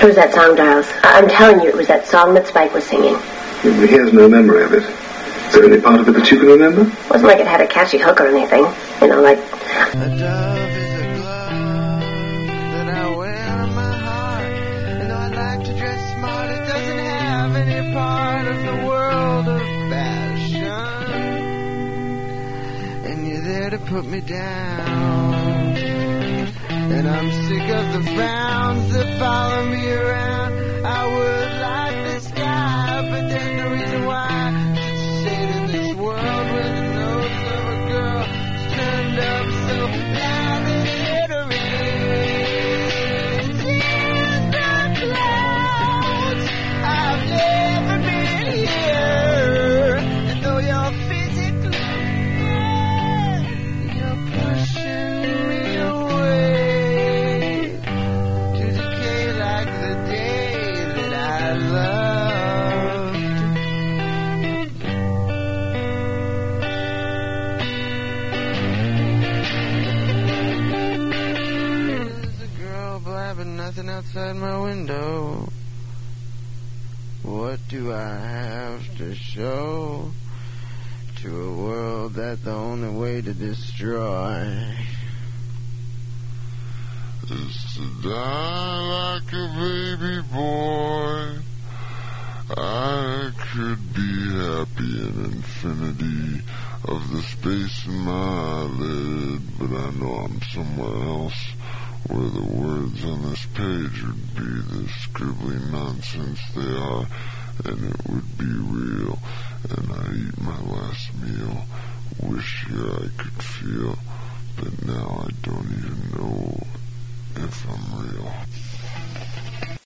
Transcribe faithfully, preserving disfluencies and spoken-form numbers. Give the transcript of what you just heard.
What was that song, Giles? I'm telling you, it was that song that Spike was singing. He has no memory of it. Is there any part of it that you can remember? It wasn't like it had a catchy hook or anything. You know, like... A dove is a glove that I wear on my heart. And though I like to dress smart, it doesn't have any part of the world of fashion. And you're there to put me down. And I'm sick of the frowns that follow me around. I would like this guy, but there's no reason why I should sit in this world where the nose of a girl is turned up so loud that it rains. In the clouds, I've never been here. And though you're physically dead, you're pushing me away. Nothing outside my window. What do I have to show to a world that's the only way to destroy? Is to die like a baby boy. I could be happy in infinity of the space in my eyelid, but I know I'm somewhere else, where the words on this page would be the scribbly nonsense they are, and it would be real, and I eat my last meal, wish here I could feel, but now I don't even know if I'm real.